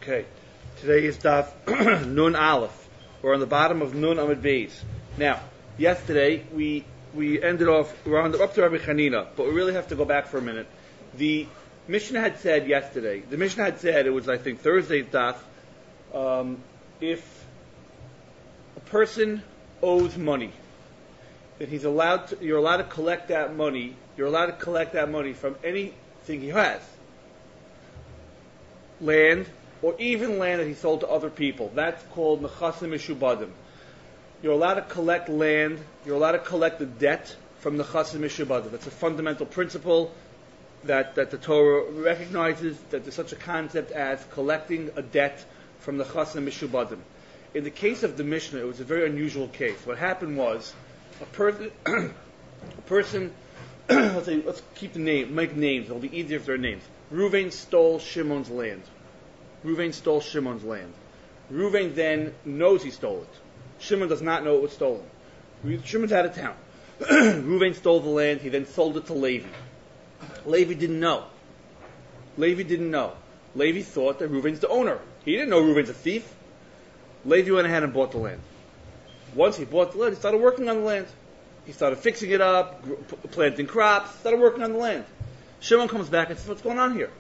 Okay, today is Daf Nun Aleph. We're on the bottom of Nun Amud Beis. Now, yesterday we ended off, up to Rabbi Chanina, but we really have to go back for a minute. The Mishnah had said yesterday, it was I think Thursday's Daf, if a person owes money, that you're allowed to collect that money from anything he has. Land, or even land that he sold to other people. That's called Nechasim Mishubadim. You're allowed to collect land, you're allowed to collect the debt from Nechasim Mishubadim. That's a fundamental principle that the Torah recognizes, that there's such a concept as collecting a debt from Nechasim Mishubadim. In the case of the Mishnah, it was a very unusual case. What happened was, a person, let's keep the name, make names, it'll be easier if they're names. Reuven stole Shimon's land. Reuven then knows he stole it. Shimon does not know it was stolen. Shimon's out of town. Reuven stole the land, he then sold it to Levi. Levi didn't know. Levi thought that Reuven's the owner. He didn't know Reuven's a thief. Levi went ahead and bought the land. Once he bought the land, he started working on the land. He started fixing it up, planting crops, started working on the land. Shimon comes back and says, what's going on here?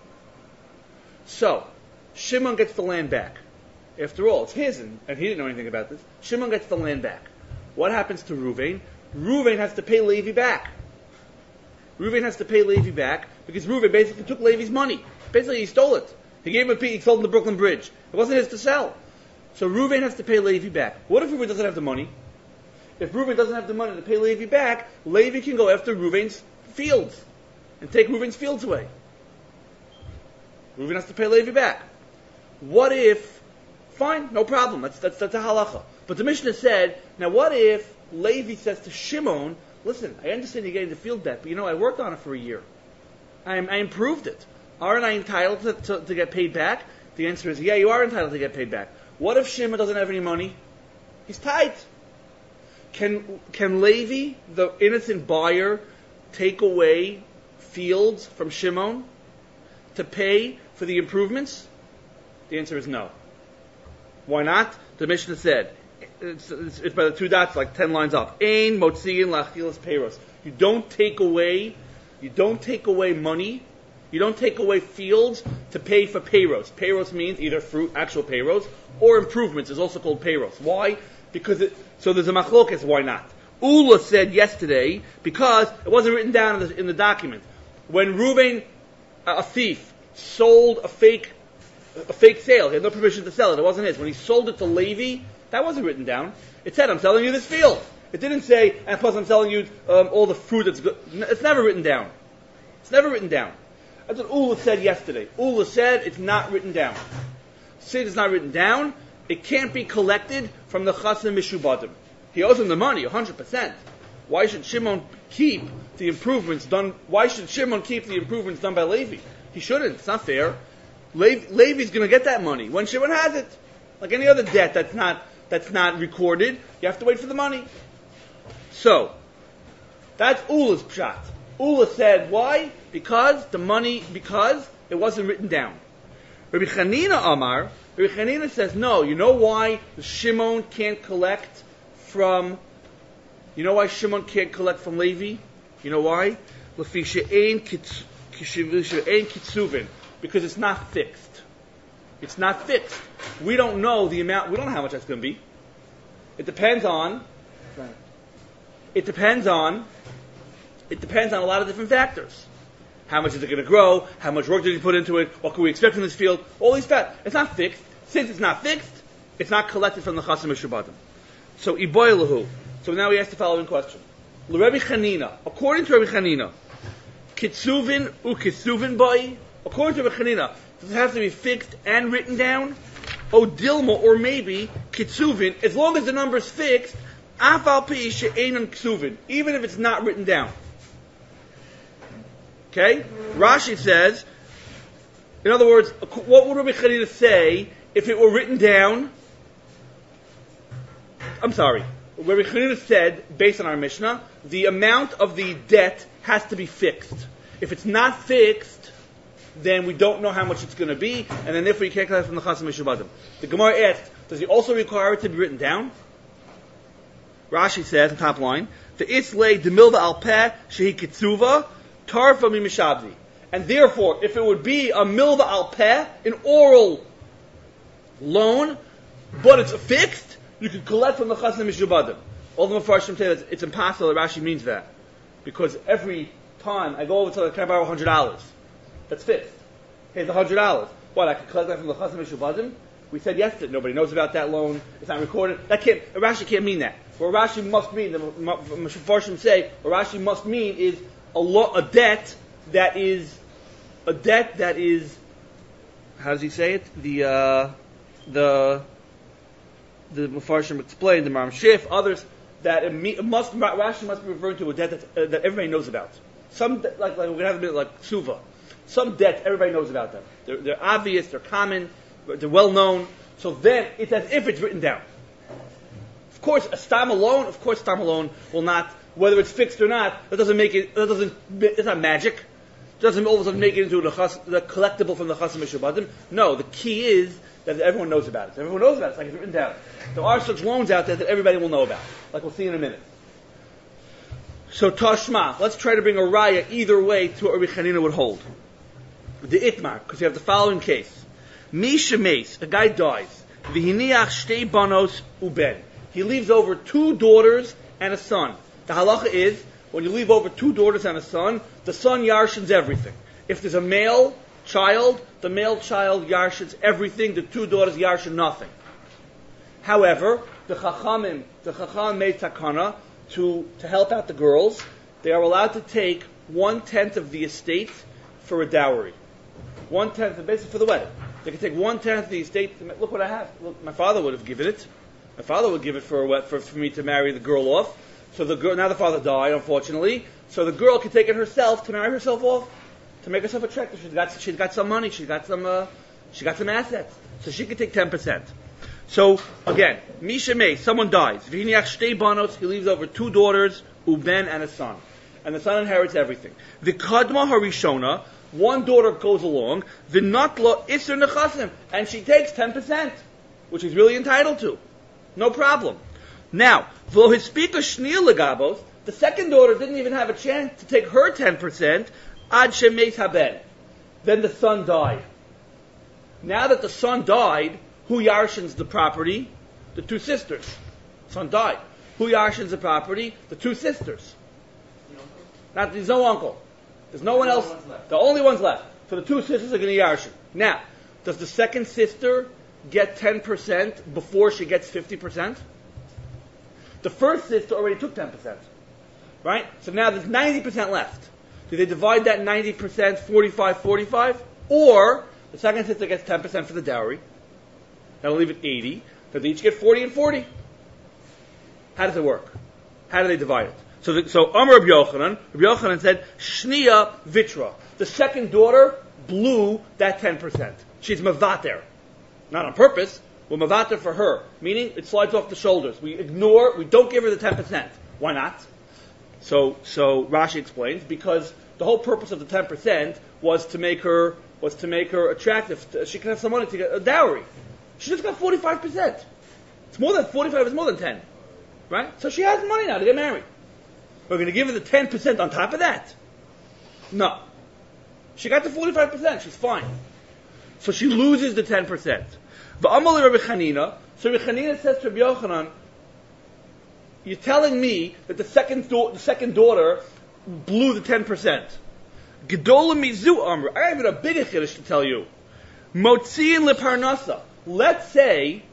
So, Shimon gets the land back. After all, it's his, and he didn't know anything about this. Shimon gets the land back. What happens to Reuven? Reuven has to pay Levi back. Because Reuven basically took Levi's money. Basically, he stole it. He sold him the Brooklyn Bridge. It wasn't his to sell. So Reuven has to pay Levi back. What if Reuven doesn't have the money? If Reuven doesn't have the money to pay Levi back, Levi can go after Reuven's fields and take Reuven's fields away. Reuven has to pay Levi back. What if, fine, no problem, that's a halacha. But the Mishnah said, now what if Levi says to Shimon, listen, I understand you're getting the field back, but I worked on it for a year. I improved it. Aren't I entitled to get paid back? The answer is, yeah, you are entitled to get paid back. What if Shimon doesn't have any money? He's tight. Can Levi, the innocent buyer, take away fields from Shimon to pay for the improvements? The answer is no. Why not? The Mishnah said, it's by the two dots, like 10 lines up. Ein motziin lachilas peiros. You don't take away money. You don't take away fields to pay for peiros. Peiros means either fruit, actual peiros, or improvements is also called peiros. Why? So there's a machlokas, why not? Ula said yesterday, because it wasn't written down in the document. When Reuven, a thief, sold a fake sale, he had no permission to sell it, it wasn't his. When he sold it to Levi, that wasn't written down. It said, I'm selling you this field. It didn't say, and plus I'm selling you all the fruit that's good. It's never written down. That's what Ula said yesterday. Ula said it's not written down. Since it's not written down, it can't be collected from the Chasim Mishubadim. He owes him the money, 100%. Why should Shimon keep the improvements done? Why should Shimon keep the improvements done by Levi? He shouldn't. It's not fair. Levi's going to get that money when Shimon has it. Like any other debt that's not recorded, you have to wait for the money. So, that's Ula's pshat. Ula said, why? Because it wasn't written down. Rabbi Chanina says, no, you know why Shimon can't collect from Levi? You know why? Because it's not fixed. We don't know the amount, we don't know how much that's going to be. It depends on a lot of different factors. How much is it going to grow? How much work did you put into it? What can we expect from this field? All these factors. It's not fixed. Since it's not fixed, it's not collected from the Chasim Mishubadim. So, Iboilahu. So now we ask the following question. L'Rebbe Chanina. According to Rabbi Chanina, Kitzuvin u'Kitzuvin boi. According to Rabbi Chanina, does it have to be fixed and written down? O Dilma, or maybe Kitzuvin, as long as the number is fixed, Afal pi she'enon Kitzuvin, even if it's not written down. Okay? Rashi says, in other words, what would Rabbi Chanina say if it were written down? I'm sorry. Rabbi Chanina said, based on our Mishnah, the amount of the debt has to be fixed. If it's not fixed, then we don't know how much it's going to be, and then therefore you can't collect from the Chasam Mishubadim. The Gemara asked, does he also require it to be written down? Rashi says, the top line, the Islay demilva al peh shehi kitzuva tarfa mi mishabdi. And therefore, if it would be a milva al peh, an oral loan, but it's fixed, you can collect from the Chasam Mishubadim. All the Mefarshim say that it's impossible that Rashi means that. Because every time I go over to the, can I borrow $100? That's fixed. Here's $100. What, I can collect that from the Chasam Mishubadim? We said yesterday, nobody knows about that loan, it's not recorded. Rashi can't mean that. What Rashi must mean, the Mefarshim say, what Rashi must mean is a debt that is, how does he say it? The Mefarshim explained, the Maram Shif, others, that Rashi must be referring to a debt that everybody knows about. Some, like we're going to have a bit like Suva. Some debt, everybody knows about them. They're obvious, they're common, they're well known. So then, it's as if it's written down. Of course, a stam alone will not, whether it's fixed or not, it's not magic. It doesn't all of a sudden make it into the collectible from the Chasam Mishubadim. No, the key is that everyone knows about it. Everyone knows about it. It's like it's written down. There are such loans out there that everybody will know about, like we'll see in a minute. So Tashma, let's try to bring a raya either way to what Rabbi Chanina would hold. The Itmar, because you have the following case. Misha Mace, a guy dies. V'hiniach shtei banos uben. He leaves over 2 daughters and a son. The halacha is, when you leave over 2 daughters and a son, the son yarshins everything. If there's a male child, the male child yarshins everything, the 2 daughters yarshin nothing. However, the Chacham made takana to help out the girls. They are allowed to take 1/10 of the estate for a dowry. 1/10, basically for the wedding. They can take 1/10 of the estate. Look what I have. Look, my father would have given it. My father would give it for me to marry the girl off. So the girl, now the father died, unfortunately. So the girl can take it herself to marry herself off, to make herself attractive. She's got some money. She got some assets. So she can take 10%. So again, Misha May, someone dies. V'hiniach shtei banos, he leaves over 2 daughters, uben and a son, and the son inherits everything. The kadma harishona, 1 daughter goes along. The natla iser nechasim, and she takes 10%, which he's really entitled to, no problem. Now, v'lo hispika shniya legabos, the second daughter didn't even have a chance to take her 10%. Ad shemeis haben, then the son died. Now that the son died, who yarshins the property? The 2 sisters. Son died. Who yarshins the property? The 2 sisters. There's no uncle. There's no one else. The only ones left. So the 2 sisters are going to yarshin. Now, does the second sister get 10% before she gets 50%? The first sister already took 10%. Right? So now there's 90% left. Do they divide that 90% 45-45? Or the second sister gets 10% for the dowry. That'll leave it 80. So they each get 40 and 40. How does it work? How do they divide it? So Amar Rabbi Yochanan said, Shniya Vitra. The second daughter blew that 10%. She's Mavater. Not on purpose. We're Mavater for her. Meaning, it slides off the shoulders. We don't give her the 10%. Why not? So Rashi explains, because the whole purpose of the 10% was to make her attractive. She can have some money to get a dowry. She just got 45%. It's more than 45, it's more than 10. Right? So she has money now to get married. We're going to give her the 10% on top of that? No. She got the 45%, she's fine. So she loses the 10%. V'amal Rabbi Chanina, so Rabbi Chanina says to Rabbi Yochanan, you're telling me that the second daughter blew the 10%. Gedola mizu amr. I have a bigger chiddush to tell you. Motziin leparnasa. Let's say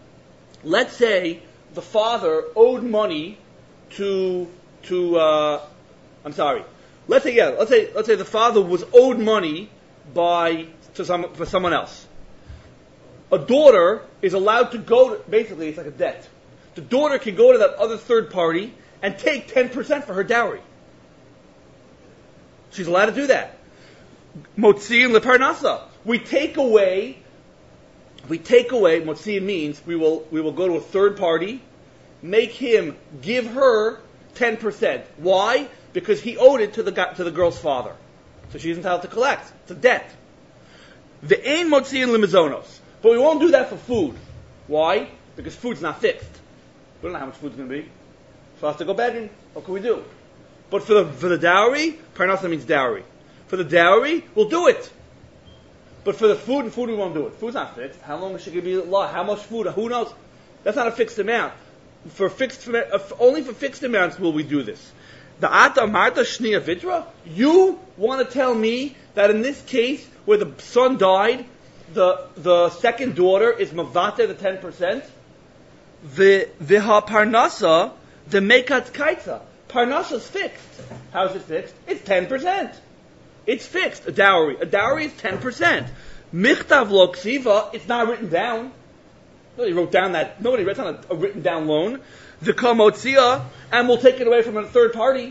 the father owed money to let's say the father was owed money for someone else. A daughter is allowed to basically it's like a debt. The daughter can go to that other third party and take 10% for her dowry. She's allowed to do that. Motziin leparnasa. We take away, Motziin means we will go to a third party, make him give her 10%. Why? Because he owed it to the girl's father. So she's entitled to collect. It's a debt. Ve'ein motziin limizonos. But we won't do that for food. Why? Because food's not fixed. We don't know how much food's going to be. So I have to go begging. What can we do? But for the dowry, parnasa means dowry. For the dowry, we'll do it. But for the food we won't do it. Food's not fixed. How long is she going to be alive? How much food? Who knows? That's not a fixed amount. Only for fixed amounts will we do this. The Ata Marta Shnia Vidra? You want to tell me that in this case, where the son died, the second daughter is Mavate, the 10%? Viha Parnasa, the Mekat Kaitza. Parnasa's fixed. How is it fixed? It's 10%. It's fixed. A dowry. A dowry is 10%. Michtav lo ksiva, it's not written down. Nobody wrote down a written down loan. The kamotzia, and we'll take it away from a third party.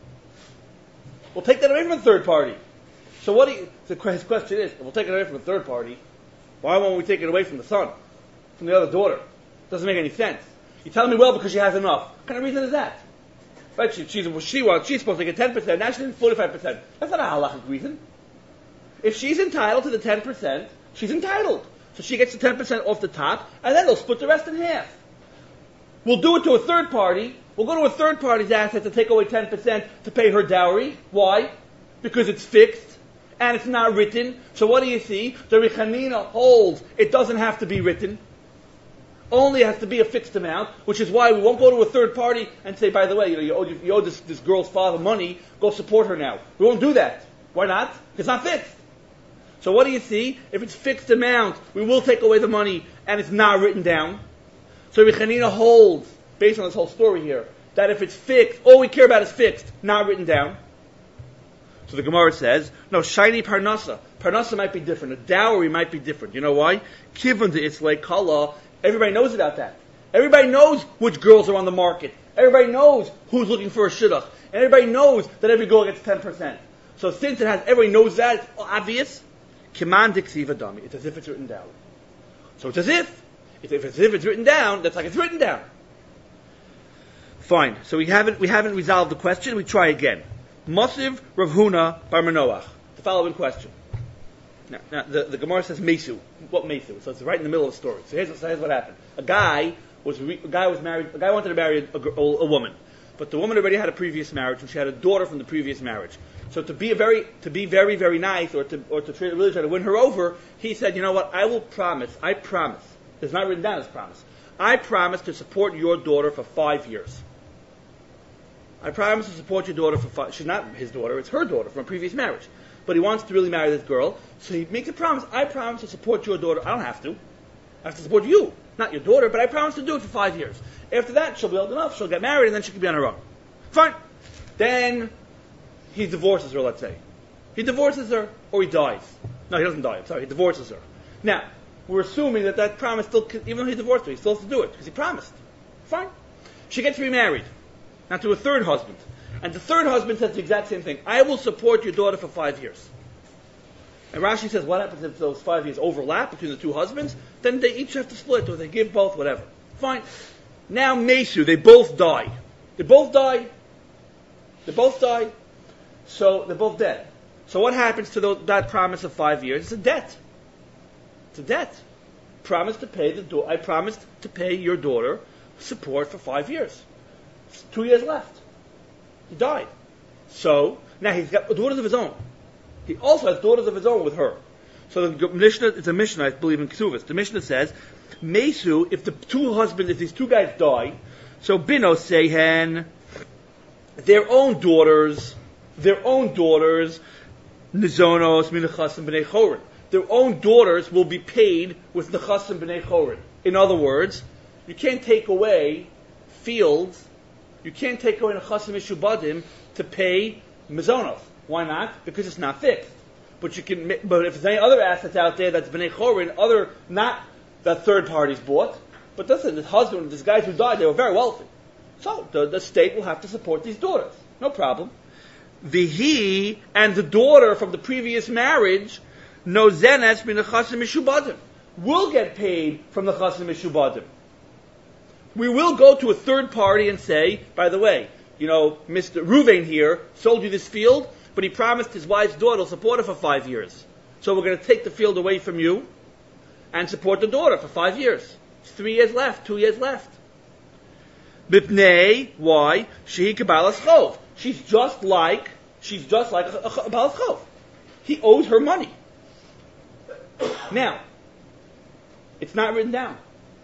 We'll take that away from a third party. So his question is, if we'll take it away from a third party, why won't we take it away from the son? From the other daughter? Doesn't make any sense. You tell me, well, because she has enough. What kind of reason is that? Right? She's supposed to get 10%, now she's getting 45%. That's not a halachic reason. If she's entitled to the 10%, she's entitled. So she gets the 10% off the top, and then they'll split the rest in half. We'll do it to a third party. We'll go to a third party's asset to take away 10% to pay her dowry. Why? Because it's fixed, and it's not written. So what do you see? The Reb Chanina holds it doesn't have to be written. Only has to be a fixed amount, which is why we won't go to a third party and say, by the way, you owe this girl's father money, go support her now. We won't do that. Why not? It's not fixed. So what do you see? If it's fixed amount, we will take away the money, and it's not written down. So Reb Chanina holds, based on this whole story here, that if it's fixed, all we care about is fixed, not written down. So the Gemara says, no, shiny parnasa. Parnasa might be different. A dowry might be different. You know why? Kivun de islay kala. Everybody knows about that. Everybody knows which girls are on the market. Everybody knows who's looking for a shidduch. And everybody knows that every girl gets 10%. So since everybody knows that, it's obvious. Kiman diksiva dami. It's as if it's written down. So it's as if it's written down, that's like it's written down. Fine. So we haven't resolved the question. We try again. Mosiv Rav Huna bar Manoach. The following question. Now the Gemara says Mesu. What Mesu? So it's right in the middle of the story. So here's what happened. A guy was married. A guy wanted to marry a woman, but the woman already had a previous marriage, and she had a daughter from the previous marriage. So to be very, very nice, or to really try to win her over, he said, you know what? I promise. It's not written down as promise. I promise to support your daughter for 5 years. I promise to support your daughter for 5. She's not his daughter; it's her daughter from a previous marriage. But he wants to really marry this girl, so he makes a promise. I promise to support your daughter. I don't have to. I have to support you, not your daughter, but I promise to do it for 5 years. After that, she'll be old enough, she'll get married, and then she can be on her own. Fine. Then he divorces her, let's say. He divorces her, or he dies. No, he doesn't die. I'm sorry, he divorces her. Now, we're assuming that promise still, even though he divorced her, he still has to do it, because he promised. Fine. She gets remarried. Now to a third husband. And the third husband says the exact same thing. I will support your daughter for 5 years. And Rashi says, what happens if those 5 years overlap between the two husbands? Then they each have to split, or they give both, whatever. Fine. Now Mesu, they both die. They both die. So they're both dead. So what happens to that promise of 5 years? It's a debt. It's a debt. I promised to pay your daughter support for 5 years. 2 years left. He died. So, now he's got daughters of his own. He also has daughters of his own with her. So the Mishnah, it's a Mishnah, I believe in Ksuvas. The Mishnah says, Mesu, if these two guys die, so Bino Sehen, their own daughters, Nizonos, Minachasim, B'nei Chorin. Their own daughters will be paid with Nechasim, B'nei Chorin. In other words, you can't take away fields. You can't take away Nechasim Mishubadim to pay Mizonos. Why not? Because it's not fixed. But if there's any other assets out there that's B'nei Chorin, not that third parties bought, but listen, this husband, these guys who died, they were very wealthy. So the state will have to support these daughters. No problem. He and the daughter from the previous marriage, Nozenes min Nechasim Mishubadim, will get paid from the Nechasim Mishubadim. We will go to a third party and say, by the way, Mr. Ruvain here sold you this field, but he promised his wife's daughter will support her for 5 years. so we're going to take the field away from you and support the daughter for 5 years. It's 3 years left, 2 years left. Bipnei, why? Shehi Kabbalas Chov. She's just like a Balas Chov. He owes her money. Now, it's not written down.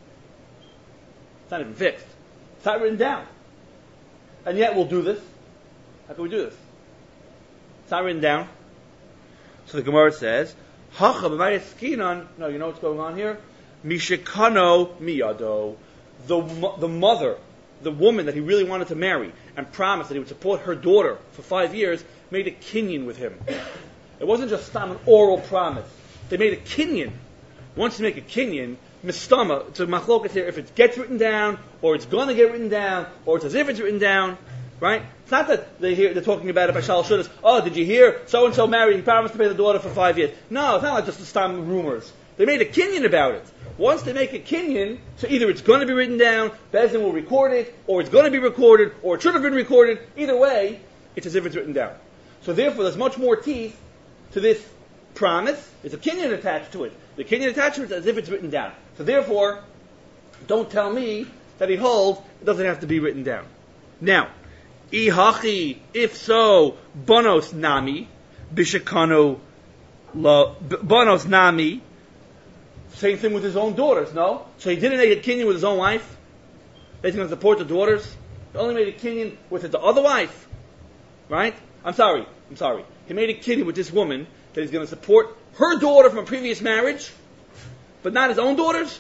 It's not even fixed. It's not written down. And yet we'll do this. How can we do this? It's not written down. So the Gemara says, Hacha b'mayis skinan. No, you know what's going on here? Mishikano miyado. The mother, the woman that he really wanted to marry and promised that he would support her daughter for 5 years, made a kinyan with him. It wasn't just an oral promise. They made a kinyan. Once you make a kinyan, mistama, it's a machlokas here, if it gets written down, or it's going to get written down, or it's as if it's written down, right? It's not that they're talking about it by Shal Shudas. Oh, did you hear? So-and-so married, he promised to pay the daughter for 5 years. No, it's not like just the stam rumors. They made a kinyan about it. Once they make a kinyan, so either it's going to be written down, Bezdin will record it, or it's going to be recorded, or it should have been recorded. Either way, it's as if it's written down. So therefore, there's much more teeth to this promise. There's a kinyan attached to it. The kinyan attached to it is as if it's written down. So therefore, don't tell me that he holds it doesn't have to be written down. Now, ihachi, if so, bonos nami, bishakano bonos nami. Same thing with his own daughters, no? So he didn't make a kinyan with his own wife. He's going to support the daughters. He only made a kinyan with the other wife. Right? I'm sorry. He made a kinyan with this woman that he's going to support her daughter from a previous marriage, but not his own daughters.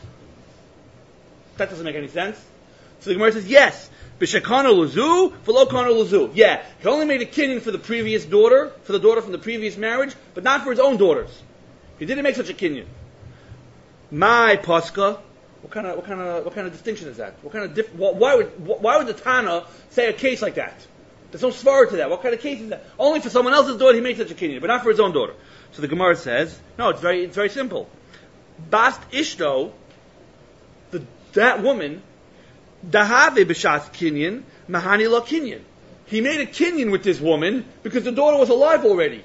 That doesn't make any sense. So the Gemara says, yes, b'shekano luzu, v'lo kano luzu. Yeah, he only made a kinyan for the previous daughter, for the daughter from the previous marriage, but not for his own daughters. He didn't make such a kinyan. My Pascha, what kind of distinction is that? Why would the Tana say a case like that? There's no svara to that. What kind of case is that? Only for someone else's daughter he makes such a kinyan, but not for his own daughter. So the Gemara says, no, it's very simple. Bast Ishto, that woman, Dahave b'shas kinyan, Mahani lo kinyan. He made a kinyan with this woman because the daughter was alive already.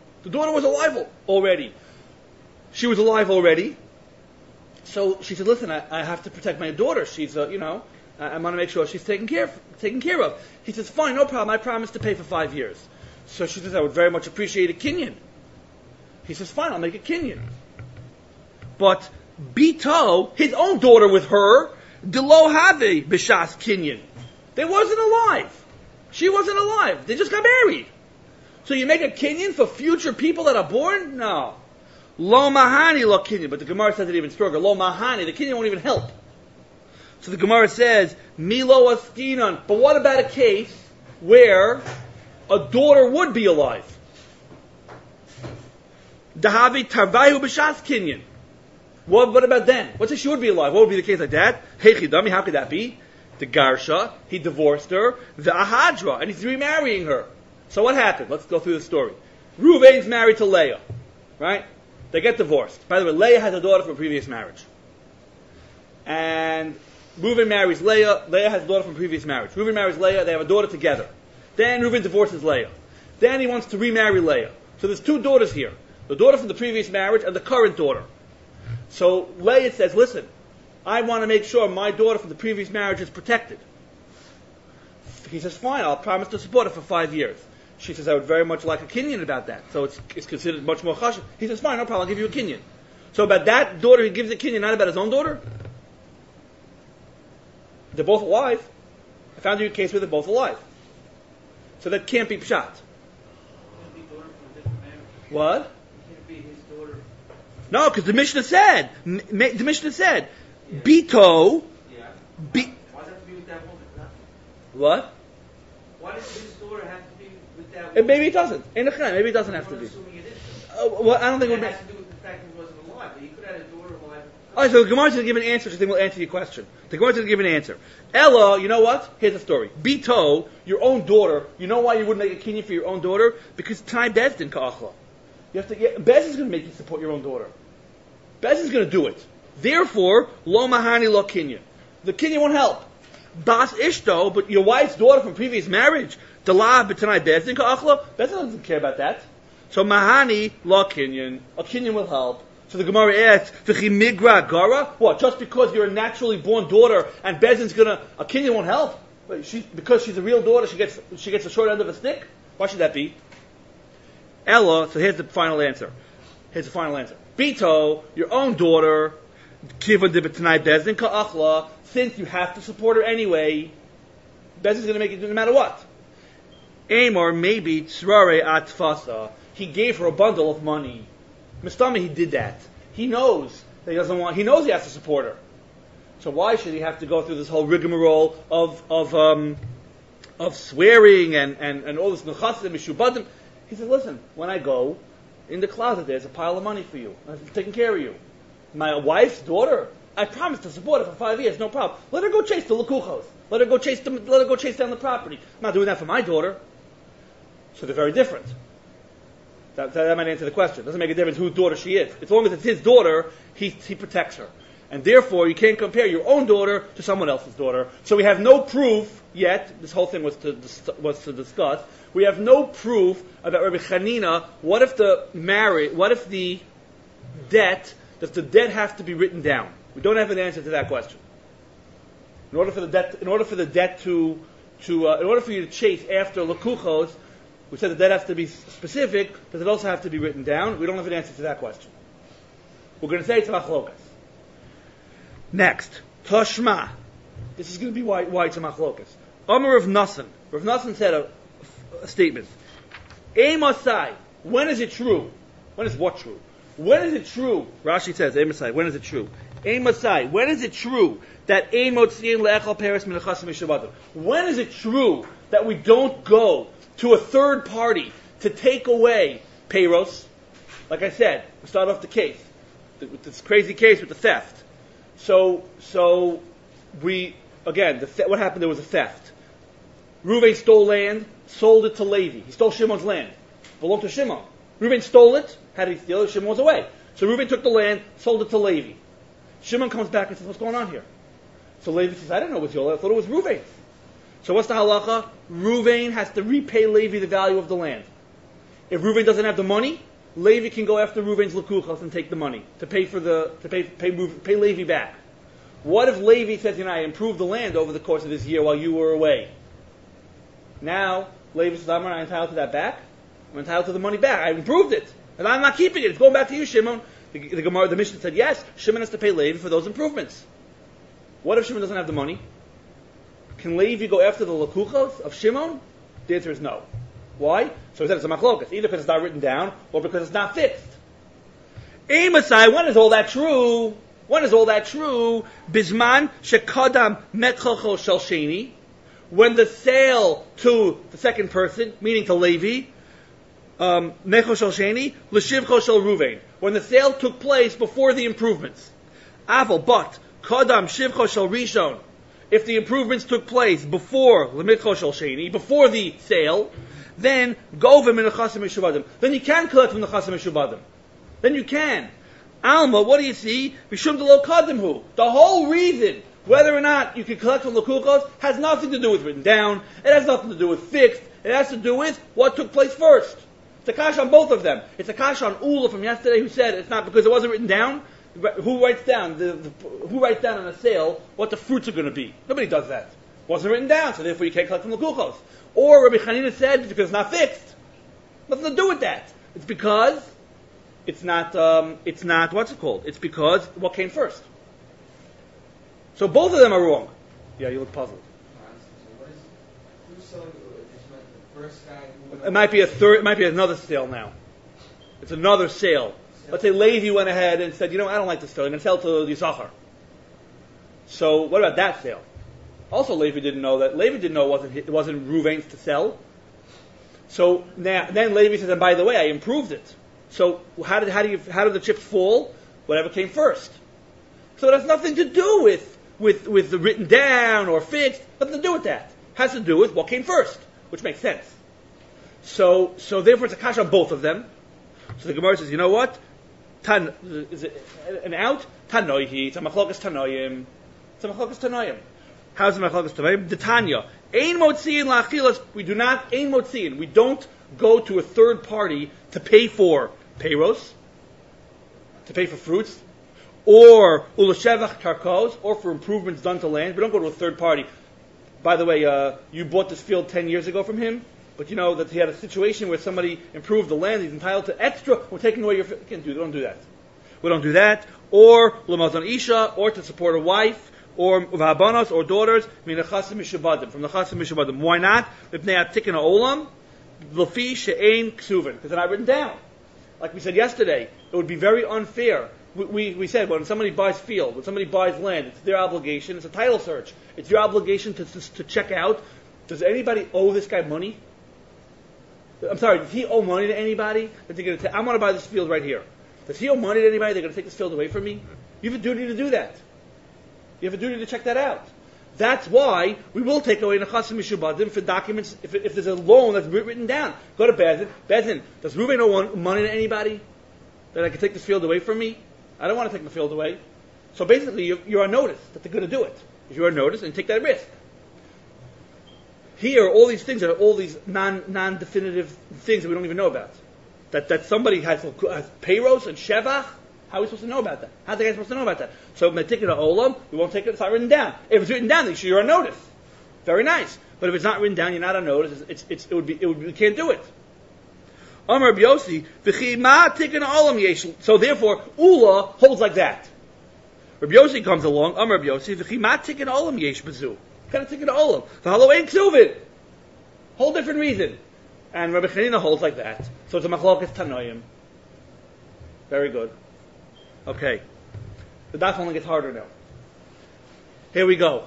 She was alive already. So she said, listen, I have to protect my daughter. She's, I want to make sure she's taken care of. He says, fine, no problem. I promise to pay for 5 years. So she says, I would very much appreciate a kinyan. He says, fine, I'll make a kinyan. But Bito, his own daughter with her, Delo have b'shas kinyan. They wasn't alive. She wasn't alive. They just got married. So you make a kinyan for future people that are born? No. Lo mahani lo kinyan. But the Gemara says it even stronger. Lo mahani. The kinyan won't even help. So the Gemara says, Milo askinon. But what about a case where a daughter would be alive? Dahavi tarvayu b'shas kinyan. What about then? Let's say she would be alive. What would be the case like that? Heichidami, how could that be? The Garsha, he divorced her. The Ahadra, and he's remarrying her. So what happened? Let's go through the story. Reuven's married to Leah. Right? They get divorced. By the way, Leah has a daughter from a previous marriage. And Reuven marries Leah. Leah has a daughter from a previous marriage. Reuven marries Leah. They have a daughter together. Then Reuven divorces Leah. Then he wants to remarry Leah. So there's 2 daughters here. The daughter from the previous marriage and the current daughter. So Leah says, listen, I want to make sure my daughter from the previous marriage is protected. He says, fine, I'll promise to support her for 5 years. She says, I would very much like a kinyan about that. So it's considered much more chashuv. He says, fine, no problem, I'll give you a kinyan. So about that daughter, he gives a kinyan, not about his own daughter. They're both alive. I found you a case where they're both alive. So that can't be pshat. What? No, because the Mishnah said, Bito. Yeah. Why does it have to be with that woman? What? Why does his daughter have to be with that woman? Maybe it doesn't. Maybe it doesn't have to be. Assuming it is. Well, I don't think it would has to do with the fact that he wasn't alive. But he could have had a daughter alive. Alright, so the Gemara is going to give an answer, which I think will answer your question. The Gemara is going to give an answer. Ella, you know what? Here's the story. Bito, your own daughter, you know why you wouldn't make a kinyan for your own daughter? Because Tanai Bezdin ka'achla. Bezdin's going to make you support your own daughter. Bezdin's going to do it. Therefore, lo mahani lo kinyan. The kinyan won't help. Bas ishto, but your wife's daughter from previous marriage, Dala b'tanai Bezdin ka'achla, Bezdin doesn't care about that. So mahani la kinyan, a kinyan will help. So the Gemara asks, "V'chi migra gara?" What? Just because you're a naturally born daughter and Bezin's a kinyan won't help? Because she's a real daughter, she gets the short end of a stick. Why should that be? Ella. So here's the final answer. Bito, your own daughter, kiva dibetnai Bezin ka'achla. Since you have to support her anyway, Bezin's going to make it no matter what. Amor maybe tzrare atfasa. He gave her a bundle of money. Mistama, he did that. He knows that he doesn't want. He knows he has to support her. So why should he have to go through this whole rigmarole of swearing and all this nechasim mishubadim? He said, listen, when I go in the closet, there's a pile of money for you. I'm taking care of you. My wife's daughter, I promised to support her for 5 years, no problem. Let her go chase the lekuchos. Let her go chase down the property. I'm not doing that for my daughter. So they're very different. That might answer the question. It doesn't make a difference whose daughter she is. As long as it's his daughter, he protects her. And therefore, you can't compare your own daughter to someone else's daughter. So we have no proof yet. This whole thing was to discuss. We have no proof about Rabbi Chanina. What if the debt? Does the debt have to be written down? We don't have an answer to that question. In order for you to chase after lekuchos, we said the debt has to be specific. Does it also have to be written down? We don't have an answer to that question. We're going to say it's machlokas. Next, Toshma. This is going to be why it's a machlokas. Amar Rav Nassan. Rav Nassan said a statement. Emasai. When is it true? When is what true? When is it true? Rashi says, Emasai. When is it true? Emasai. When is it true that Ein Motziin le'echal peres min nechasim mishubadim? When is it true that we don't go to a third party to take away payros? Like I said, we start off the case. With this crazy case with the theft. So what happened? There was a theft. Reuven stole land, sold it to Levi. He stole Shimon's land. It belonged to Shimon. Reuven stole it. How did he steal it? Shimon was away. So Reuven took the land, sold it to Levi. Shimon comes back and says, what's going on here? So Levi says, I didn't know it was your land. I thought it was Reuven's. So what's the halacha? Reuven has to repay Levi the value of the land. If Reuven doesn't have the money, Levi can go after Reuven's lekuchos and take the money to pay Levi back. What if Levi says, I improved the land over the course of this year while you were away? Now Levi says, I'm not entitled to that back. I'm entitled to the money back. I improved it, and I'm not keeping it. It's going back to you, Shimon. The Gemara, the Mishnah said, yes, Shimon has to pay Levi for those improvements. What if Shimon doesn't have the money? Can Levi go after the lekuchos of Shimon? The answer is no. Why? So he said it's a machlokas, either because it's not written down or because it's not fixed. Emasai, when is all that true? Bisman shekadam metchocho shel sheni, when the sale to the second person, meaning to Levi, mecho shel sheni, l'shivcho shel Ruvain, when the sale took place before the improvements. Aval, but kadam shivcho shel Rishon, if the improvements took place before l'mitcho shel sheni, before the sale, then govim in the chasim mishubadim. Then you can collect from the chasim mishubadim. Then you can. Alma, what do you see? Mishum de lo kadimhu. The whole reason whether or not you can collect from lekuchos has nothing to do with written down. It has nothing to do with fixed. It has to do with what took place first. It's a kash on both of them. It's a kash on Ula from yesterday who said it's not because it wasn't written down. Who writes down who writes down on a sale what the fruits are going to be? Nobody does that. It wasn't written down, so therefore you can't collect from lekuchos. Or Rabbi Chanina said it's because it's not fixed. Nothing to do with that. It's because it's not what's it called? It's because what came first. So both of them are wrong. Yeah, you look puzzled. It might be another sale now. It's another sale. Let's say Levi went ahead and said, I don't like this sale. I'm going to sell to Yisachar. So what about that sale? Also, Levi didn't know it wasn't Reuven's to sell. So then Levi says, and by the way, I improved it. So how did the chips fall? Whatever came first. So it has nothing to do with the written down or fixed. Nothing to do with that. It has to do with what came first, which makes sense. So therefore it's a kash on both of them. So the Gemara says, you know what? Is it an out? Tanoihi. It's a machlokas tanoim. How's the machlokas tanoim? The Tanya. Ein motziin la'achilas. We don't go to a third party to pay for payros, to pay for fruits, or ulashevach karkos, or for improvements done to land. We don't go to a third party. By the way, you bought this field 10 years ago from him, but you know that he had a situation where somebody improved the land, he's entitled to extra, we're taking away your field. We don't do that. We don't do that. Or lamazon isha, or to support a wife, or vahabanos, or daughters, min achasim mishubadim, from the chasim mishubadim. Why not? Ibnei atikin ha'olam, l'fi she'ein ksuvin, because they're not written down. Like we said yesterday, it would be very unfair. We said when somebody buys field, when somebody buys land, it's their obligation. It's a title search. It's your obligation to check out. Does anybody owe this guy money? I'm sorry, does he owe money to anybody? That they're going to I want to buy this field right here. Does he owe money to anybody? They're going to take this field away from me? You have a duty to do that. You have a duty to check that out. That's why we will take away nechasim mishubadim for documents. If there's a loan that's written down, go to Bezin. Bezin, does Reuven owe money to anybody that I can take this field away from me? I don't want to take the field away. So basically, you're on notice that they're going to do it. If you're on notice, and take that risk. Here, all these things are all these non-definitive things that we don't even know about. That somebody has payros and shevach. How are we supposed to know about that? How's the guy supposed to know about that? So, metikina olam, we won't take it. It's not written down. If it's written down, then you're on notice. Very nice. But if it's not written down, you're not on notice. It would be. We can't do it. Amar Rabbi Yossi, v'chi ma tikina olam yesh. So therefore, Ula holds like that. Rabbi Yossi comes along. Amar Rabbi Yossi, v'chi ma tikina olam yesh bezu. Kind of tikina olam. V'halo ein ksuvin. Whole different reason. And Rabbi Chanina holds like that. So it's a machlokas tanoim. Very good. Okay. The daf only gets harder now. Here we go.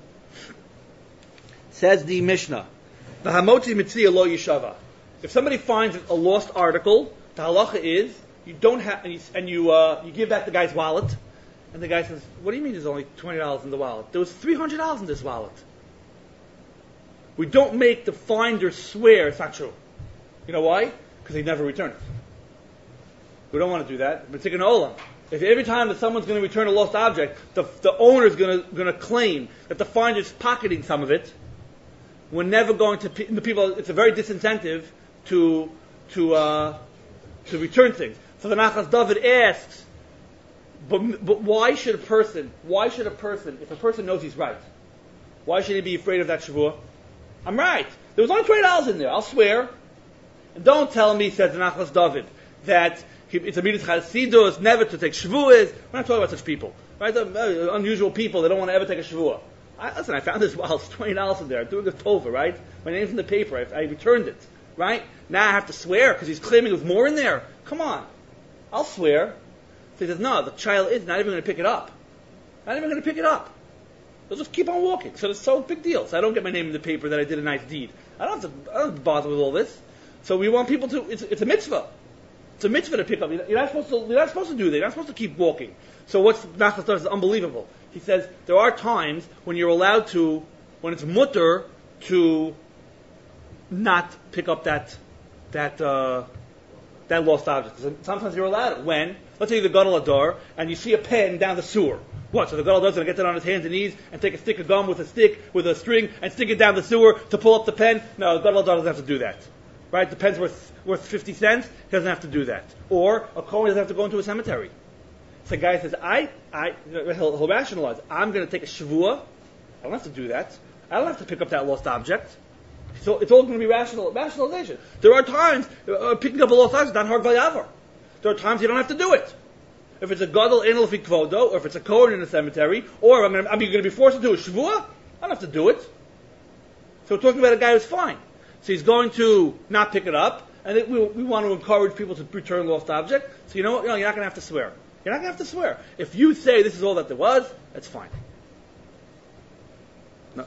Says the Mishnah. The hamotzi mitzvah lo yishava. If somebody finds a lost article, the halacha is you don't have, and you give back the guy's wallet, and the guy says, "What do you mean? There's only $20 in the wallet? There was $300 in this wallet." We don't make the finder swear it's not true. You know why? Because they never return it. We don't want to do that. But it's an olam. If every time that someone's going to return a lost object, the owner is going to claim that the finder's pocketing some of it, we're never going to. The people. It's a very disincentive to return things. So the Nachas David asks, but why should a person, if a person knows he's right, why should he be afraid of that shavua? I'm right. There was only $20 in there. I'll swear. And don't tell me, says the Nachas David, that it's a midas chasidus, never to take shvuas. We're not talking about such people, right? Unusual people. They don't want to ever take a shvua. Listen, I found this while it's $20 in there. I'm doing a tova, right? My name's in the paper. I returned it, right? Now I have to swear because he's claiming there's more in there. Come on, I'll swear. So he says, no, the child is not even going to pick it up. Not even going to pick it up. They'll just keep on walking. So it's so big deal. So I don't get my name in the paper that I did a nice deed. I don't have to bother with all this. So we want people to. It's a mitzvah. It's a mitzvah to pick up. You're not supposed to do that. You're not supposed to keep walking. So what's Nachas does is unbelievable. He says there are times when you're allowed to, when it's mutter to not pick up that lost object. Sometimes you're allowed it. When, let's say the gadol adar and you see a pen down the sewer. What? So the gadol does going to get that on his hands and knees and take a stick of gum with a string and stick it down the sewer to pull up the pen? No, the gadol adar doesn't have to do that. Right? The pen's worth 50 cents. He doesn't have to do that. Or a kohen doesn't have to go into a cemetery. So the guy says, he'll rationalize. I'm going to take a shavua. I don't have to do that. I don't have to pick up that lost object. So it's all going to be rationalization. There are times picking up a lost object is not hard vayavar. There are times you don't have to do it. If it's a gadol enel fi kvodo, or if it's a kohen in a cemetery, or I'm going to be forced to do a shavua, I don't have to do it. So we're talking about a guy who's fine. So he's going to not pick it up, and we want to encourage people to return lost object. So you know what? You're not going to have to swear. You're not going to have to swear. If you say this is all that there was, that's fine. No.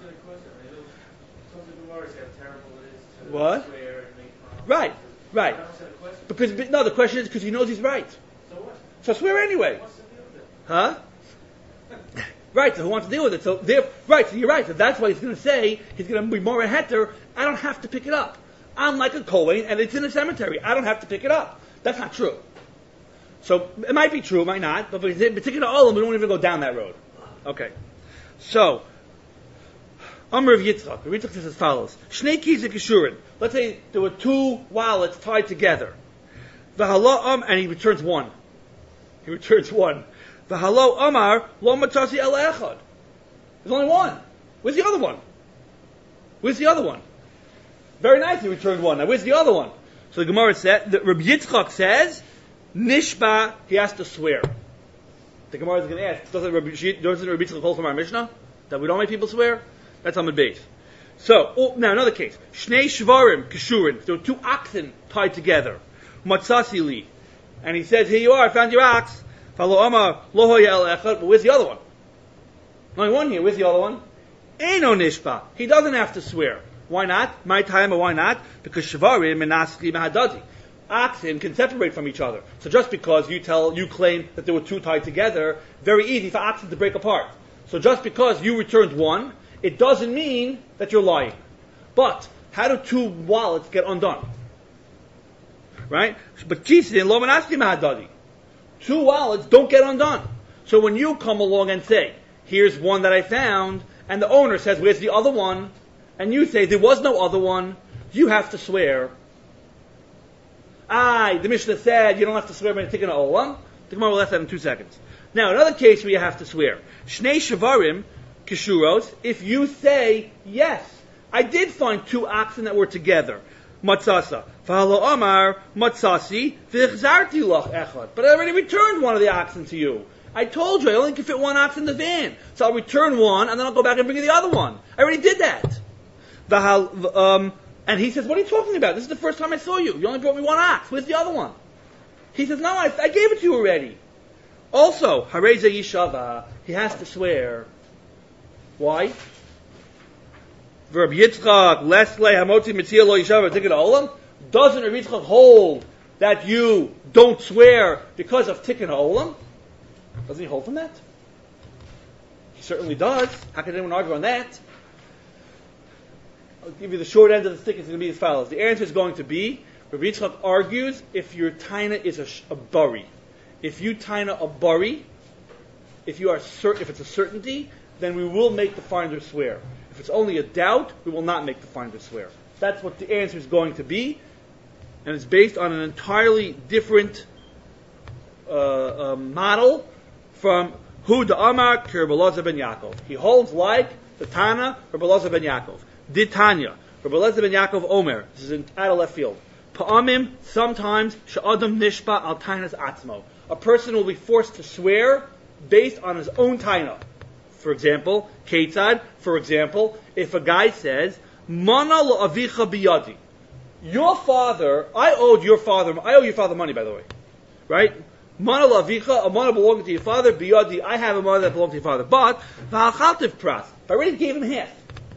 What? Right. Because the question is because he knows he's right. So what? So swear anyway. What's the deal with it? Huh? Right, so who wants to deal with it? So you're right. So that's why he's going to say, he's going to be more a heter, I don't have to pick it up. I'm like a kohen, and it's in a cemetery. I don't have to pick it up. That's not true. So, it might be true, it might not, but in particular olam, we don't even go down that road. Okay. So, Amr of Yitzchak. Yitzchak says as follows. Shnei kizik kishurin. Let's say there were two wallets tied together. V'halo and he returns one. He returns one. V'halo amar lo matasi el echad. There's only one. Where's the other one? Where's the other one? Very nice, he returned one. Now where's the other one? So the Gemara said, Rabbi Yitzchak says, Nishba, he has to swear. The Gemara is going to ask, doesn't Rabbi Yitzchak hold from our Mishnah? That we don't make people swear? That's on the base. So, now another case. Shnei shvarim kishurin. There were two oxen tied together. Matzasi li. And he says, here you are, I found your ox. Falo amar lo hoya el echad. But where's the other one? Only one here. Where's the other one? Eino nishba. He doesn't have to swear. Why not? My time, or why not? Because shvarim and nasli mahadadi. Oxen can separate from each other. So just because you claim that there were two tied together, very easy for oxen to break apart. So just because you returned one, it doesn't mean that you're lying. But how do two wallets get undone? Right? But kisin lo manasli mahadadi. Two wallets don't get undone. So when you come along and say, here's one that I found, and the owner says, where's the other one? And you say, there was no other one, you have to swear. The Mishnah said, you don't have to swear when you're taking an olam. The Gemara will ask that in 2 seconds. Now, another case where you have to swear. Shnei shavarim kishuros, if you say, yes, I did find two oxen that were together. Matzasa. V'halo amar matzasi v'chzarti lach echad. But I already returned one of the oxen to you. I told you I only can fit one ox in the van. So I'll return one, and then I'll go back and bring you the other one. I already did that. And he says, what are you talking about? This is the first time I saw you. You only brought me one ox. Where's the other one? He says, no, I gave it to you already. Also, Hareza Yishava, he has to swear. Why? Verb Yitzchak, Lesle, Hamoti, Mitzia, Lo Yishava, Tikkun Olam. Doesn't Rabbi Yitzchak hold that you don't swear because of Tikkun Olam? Doesn't he hold from that? He certainly does. How can anyone argue on that? I'll give you the short end of the stick. It's going to be as follows. The answer is going to be, Rabbi Yitzchak argues, if your taina is a bari. If you taina a bari, if it's a certainty, then we will make the finder swear. If it's only a doubt, we will not make the finder swear. That's what the answer is going to be, and it's based on an entirely different model from Hu da Amar ki Rabbi Elazar ben Yaakov. He holds like the Tana Rabbi Elazar ben Yaakov. Did Tanya Rabbi Elazar ben Yaakov Omer. This is out of left field. Pa'amim, sometimes she'adam nishba al tainas atzmo. A person will be forced to swear based on his own taina. For example, Ketzad, for example, if a guy says, Mana la'avicha biyadi. Your father, I owe your father money, by the way. Right? Mana la'avicha, a mana belonging to your father, biyadi, I have a money that belongs to your father. But, v'hachaltiv pras, I already gave him half.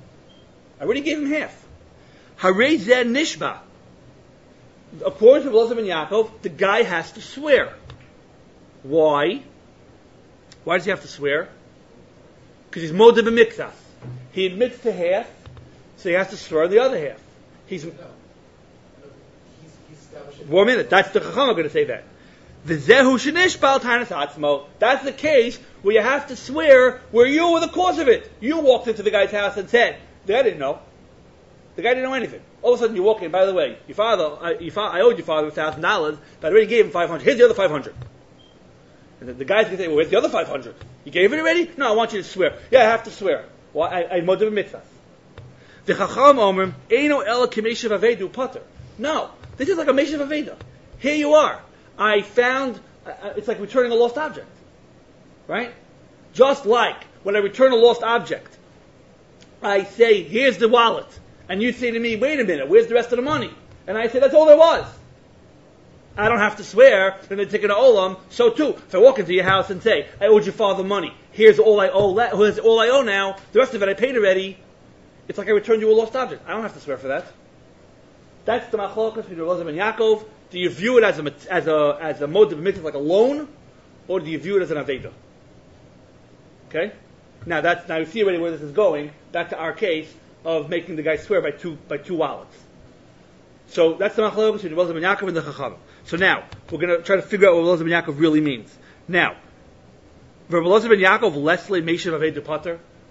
Harei zeh nishba. According to Elazar ben Yaakov, the guy has to swear. Why? Why does he have to swear? Because he's modeh b'miktas. He admits to half, so he has to swear on the other half. He's one minute. That's the Chacham going to say that. V'zehu shenishbal tanas atzmo. That's the case where you have to swear where you were the cause of it. You walked into the guy's house and said, "The guy didn't know. The guy didn't know anything." All of a sudden, you walk in. By the way, I owed your father $1,000, but I already gave him $500. Here's the other $500. And the guy's going to say, "Well, where's the other $500? You gave it already?" "No, I want you to swear." "Yeah, I have to swear." "Well, I modeh b'mitzvah." The Chacham Omer, "Eino ela k'meishav avedu pater." No, this is like a meishav aveda. Here you are. I found. It's like returning a lost object, right? Just like when I return a lost object, I say, "Here's the wallet," and you say to me, "Wait a minute, where's the rest of the money?" And I say, "That's all there was." I don't have to swear, then they take it to Olam. So too, if I walk into your house and say, "I owed your father money. Here's all I owe. Here's all I owe now. The rest of it I paid already." It's like I returned you a lost object. I don't have to swear for that. That's the machlokas between Elazar ben Yaakov. Do you view it as a modeh b'mitzvah, like a loan, or do you view it as an aveda? Okay. Now you see already where this is going. Back to our case of making the guy swear by two wallets. So that's the machlokas between Elazar ben Yaakov and the Chacham. So now, we're going to try to figure out what Elazar ben Yaakov really means. Now, Rabbi Elazar ben Yaakov, Leslie Meishav Avedu Pater,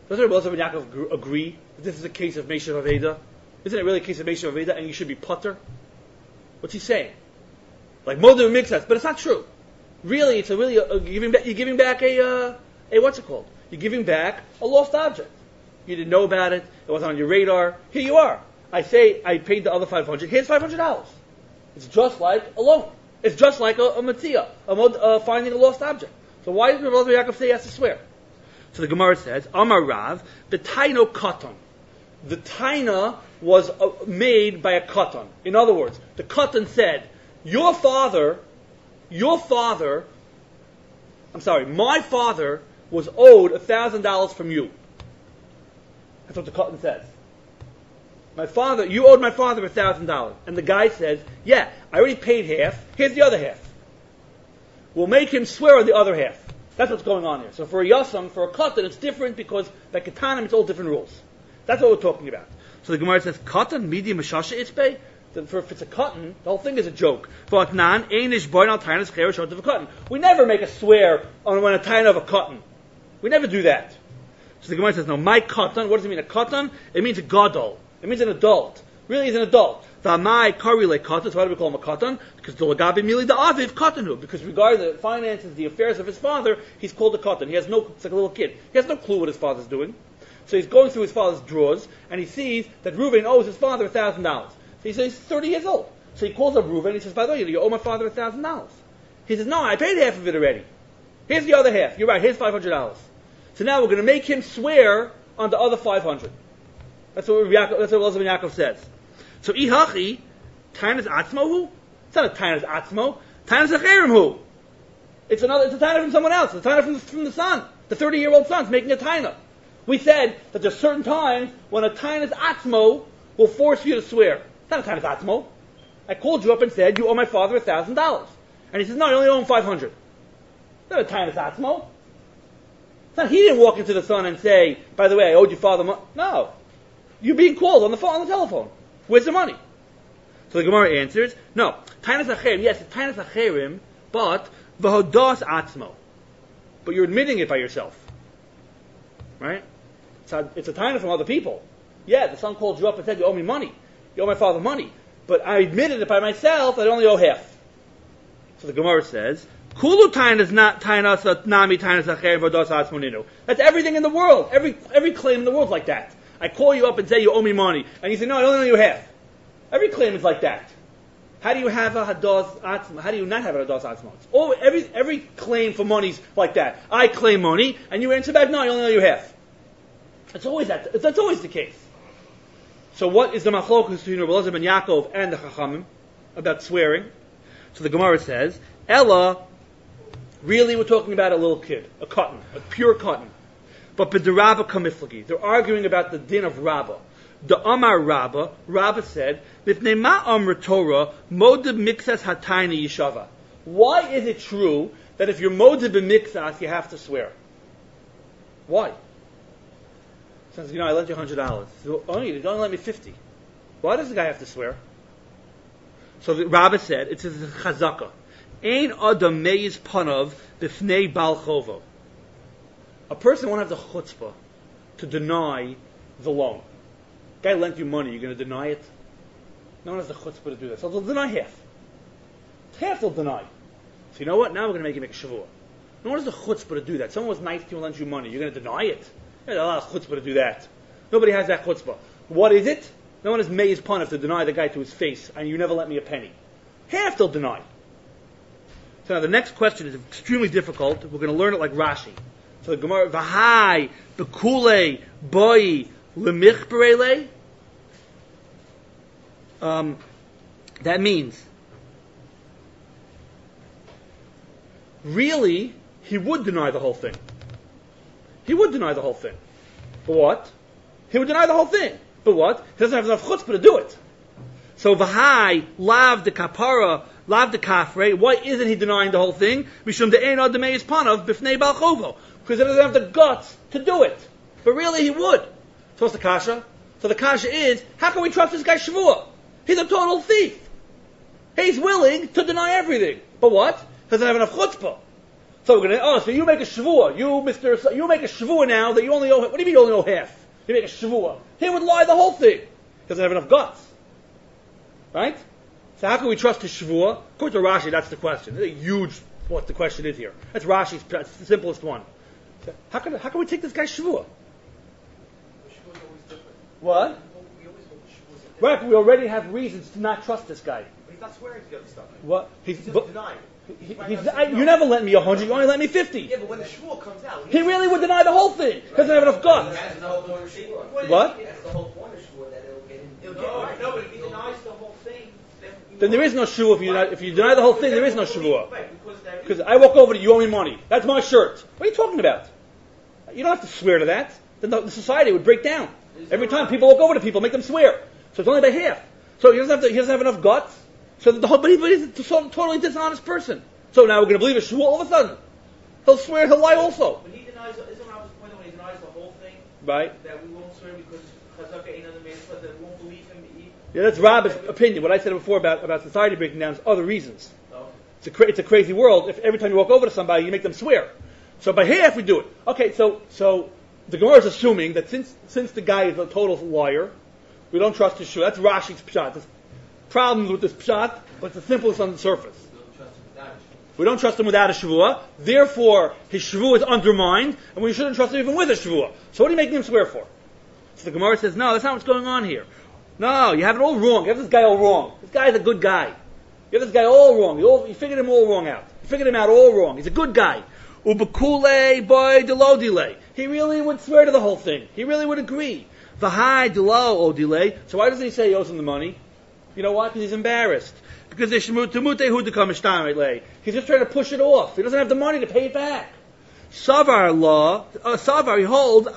Doesn't Rabbi Elazar ben Yaakov agree that this is a case of Meishav Aveda? Isn't it really a case of Meishav Aveda and you should be putter? What's he saying? Like Modim Mixas, but it's not true. Really, it's you're giving back a what's it called? You're giving back a lost object. You didn't know about it. It wasn't on your radar. Here you are. I say I paid the other $500. Here's $500. It's just like a loan. It's just like a matzia, finding a lost object. So why does Rabbi Elazar ben Yaakov say he has to swear? So the Gemara says, Amar Rav, the taino katan. The taina was made by a katan. In other words, the katan said, my father was owed $1,000 from you. That's what the katan says. You owed my father $1,000. And the guy says, yeah, I already paid half. Here's the other half. We'll make him swear on the other half. That's what's going on here. So for a yasam, for a katan, it's different because by katanim it's all different rules. That's what we're talking about. So the Gemara says, katan, midi, mashasha, itzbei. If it's a katan, the whole thing is a joke. We never make a swear on when a taina of a katan. We never do that. So the Gemara says, no, my katan, what does it mean? A katan? It means a gadol. It means an adult. Really, he's an adult. V'amai karile katan. So why do we call him a katan? Because dolagabi mili da'aviv katanu. Because regarding the finances, the affairs of his father, he's called a katan. It's like a little kid. He has no clue what his father's doing. So he's going through his father's drawers, and he sees that Reuven owes his father $1,000. So he says he's 30 years old. So he calls up Reuven, and he says, by the way, you owe my father $1,000. He says, no, I paid half of it already. Here's the other half. You're right, here's $500. So now we're going to make him swear on the other $500. That's what Elazar ben Yaakov says. So ihachi, tainas atzmo hu? It's not a tainas atzmo. Tainas acherim hu? It's a taina from someone else. It's a taina from the son. The 30-year-old son's making a taina. We said that there's certain times when a tainas atzmo will force you to swear. It's not a tainas atzmo. I called you up and said, you owe my father $1,000. And he says, no, you only owe him $500. It's not a tainas atzmo. It's not, he didn't walk into the son and say, by the way, I owed your father money. No. You're being called on the phone, on the telephone. Where's the money? So the Gemara answers, no. Tainas acherim, yes, it's tainas acherim, but v'hodas atzmo. But you're admitting it by yourself. Right? It's a taina from other people. Yeah, the son called you up and said, you owe me money. You owe my father money. But I admitted it by myself, I only owe half. So the Gemara says, Kulu tainas not tainas nami tainas acherim v'hodas atzmoninu. That's everything in the world. Every claim in the world is like that. I call you up and say you owe me money, and you say no, I only owe you half. Every claim is like that. How do you have a hadas atzma? How do you not have a hadas atzma? Every claim for money is like that. I claim money, and you answer back, no, I only owe you half. That's always the case. So what is the machlokus between Rabbi Elazar ben Yaakov and the Chachamim about swearing? So the Gemara says, Ella, really we're talking about a little kid, a cotton, a pure cotton. But b'derabba kamiflagi. They're arguing about the din of Rabbah. The Amar Rabbah, Rabbah said, Lifnei ma amr Torah, modib mixas hatayna yishava. Why is it true that if you're modib b'mixas, you have to swear? Why? Says, I lent you $100. Oh, you don't lend me $50. Why does the guy have to swear? So the Rabbah said, it's a chazaka. Ein adam meiz panav b'fnei bal chovo. A person won't have the chutzpah to deny the loan. Guy lent you money, you're going to deny it? No one has the chutzpah to do that. So they'll deny half. Half they'll deny. So you know what? Now we're going to make him make a shavua. No one has the chutzpah to do that. Someone was nice to you and lent you money. You're going to deny it? There's a lot of chutzpah to do that. Nobody has that chutzpah. What is it? No one has meiz panif to deny the guy to his face, and you never lent me a penny. Half they'll deny. So now the next question is extremely difficult. We're going to learn it like Rashi. So the Gemara, V'hai, B'kulei, Boi, Lemich Berele. That means, really, he would deny the whole thing. He would deny the whole thing. But what? He would deny the whole thing. But what? He doesn't have enough chutzpah to do it. So V'hai, Lav de Kapara, Lav de Kafre, why isn't he denying the whole thing? Mishum de Ein Adamei is Panav, B'fnei Bal Chovo. Because he doesn't have the guts to do it. But really he would. So what's the kasha? So the kasha is, how can we trust this guy Shavua? He's a total thief. He's willing to deny everything. But what? He doesn't have enough chutzpah. So we're gonna. So you make a shvua. You make a shvua now that you only owe. What do you mean you only owe half? You make a shvua. He would lie the whole thing. He doesn't have enough guts, right? So how can we trust his shvua? According to Rashi, that's the question. It's a huge what the question is here. That's Rashi's. That's the simplest one. So how can we take this guy's shvua? What? Right, but we already have reasons to not trust this guy. But he's not swearing to the other stuff. What? He's just denying. You never lent me 100. You only lent me 50. Yeah, but when the shvua comes out, He really would deny the whole thing. Doesn't have enough guts. That's the whole point of shvua. What? That's the whole point of shvua, that it'll get him. No, but if he denies the whole thing, Then there is no shvua if you deny the whole thing. There is no shvua. Right, Because I walk over to you, owe me money. That's my shirt. What are you talking about? You don't have to swear to that. Then the society would break down. Every time people walk over to people, make them swear. So it's only by half. So he doesn't have enough guts. So that but he's a totally dishonest person. So now we're going to believe a shvua all of a sudden. He'll swear, he'll lie also. When he denies, isn't Rabbi's point when he denies the whole thing? Right. That we won't swear because Chazaka ain't on the man, but that we won't believe him. Yeah, that's Rabbi's opinion. What I said before about society breaking down is other reasons. Oh. It's a crazy world. If every time you walk over to somebody, you make them swear. So by half we do it. Okay, so the Gemara is assuming that since the guy is a total liar, we don't trust his shvua. That's Rashi's pshat. There's problems with this pshat, but it's the simplest on the surface. We don't trust him without a shvua. Therefore, his shvua is undermined, and we shouldn't trust him even with a shvua. So what are you making him swear for? So the Gemara says, no, that's not what's going on here. No, you have it all wrong. You have this guy all wrong. This guy's a good guy. You have this guy all wrong. You figured him all wrong out. You figured him out all wrong. He's a good guy. Ubekule boy delo delay. He really would swear to the whole thing. He really would agree. V'hai delo o delay. So why doesn't he say he owes him the money? You know why? Because he's embarrassed. Because he's just trying to push it off. He doesn't have the money to pay it back. Savar law, Savar, he holds,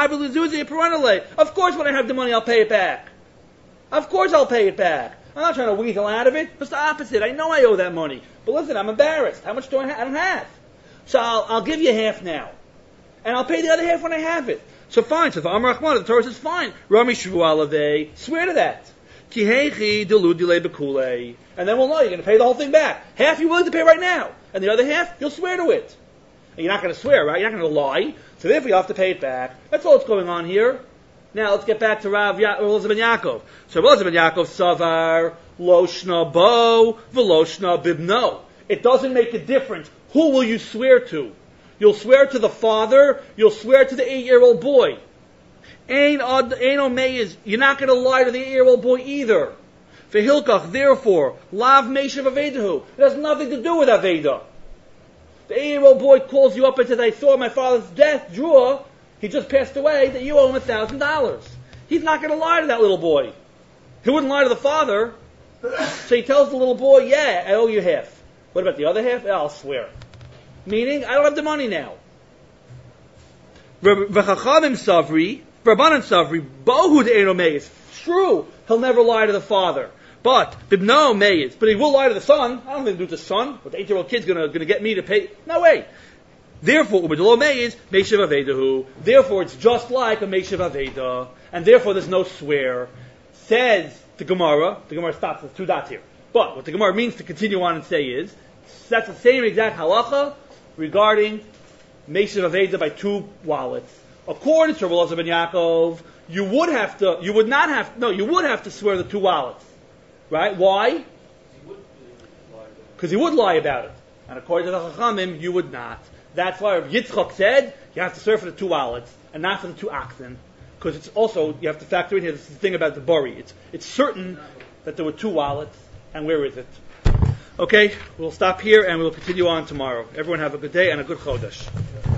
of course when I have the money I'll pay it back. Of course I'll pay it back. I'm not trying to weasel out of it. It's the opposite. I know I owe that money. But listen, I'm embarrassed. How much do I have? I don't have. So I'll give you half now. And I'll pay the other half when I have it. So fine. So for Amar Achman, the Torah says fine. Rami Shvu'alavei, swear to that. Kihechi deludile bekule. And then we'll know you're going to pay the whole thing back. Half you're willing to pay right now. And the other half, you'll swear to it. And you're not going to swear, right? You're not going to lie. So therefore you have to pay it back. That's all that's going on here. Now let's get back to Elazar ben Yaakov. So Elazar ben Yaakov savar loshna bo v'loshna bibno. It doesn't make a difference. Who will you swear to? You'll swear to the father. You'll swear to the 8-year-old boy. You're not going to lie to the 8-year-old boy either. V'hilkach, therefore, lav meishav avedahu. It has nothing to do with aveda. The 8-year-old boy calls you up and says, I saw my father's death, draw. He just passed away, that you owe him $1,000. He's not going to lie to that little boy. He wouldn't lie to the father. So he tells the little boy, yeah, I owe you half. What about the other half? I'll swear. Meaning, I don't have the money now. V'chachamim savri, Rabbanan savri, bohu de'eno meis. True, he'll never lie to the father. But, bibno meis. But he will lie to the son. I don't think he'll do it to the son. But the 8-year-old kid's going to get me to pay. No way. Therefore, ubedelo meis, meishav avedahu. Therefore, it's just like a meishav aveda. And therefore, there's no swear. Says the Gemara stops with 2 dots here. But what the Gemara means to continue on and say is, that's the same exact halacha regarding Meishav Aveda by 2 wallets. According to Elazar ben Yaakov, you would have to swear the 2 wallets. Right? Why? Because he would lie about it. And according to the Chachamim, you would not. That's why Yitzchak said, you have to swear for the 2 wallets, and not for the 2 oxen. Because it's also, you have to factor in here, this is the thing about the bari. It's certain that there were 2 wallets, and where is it? Okay, we'll stop here and we'll continue on tomorrow. Everyone have a good day and a good Chodesh.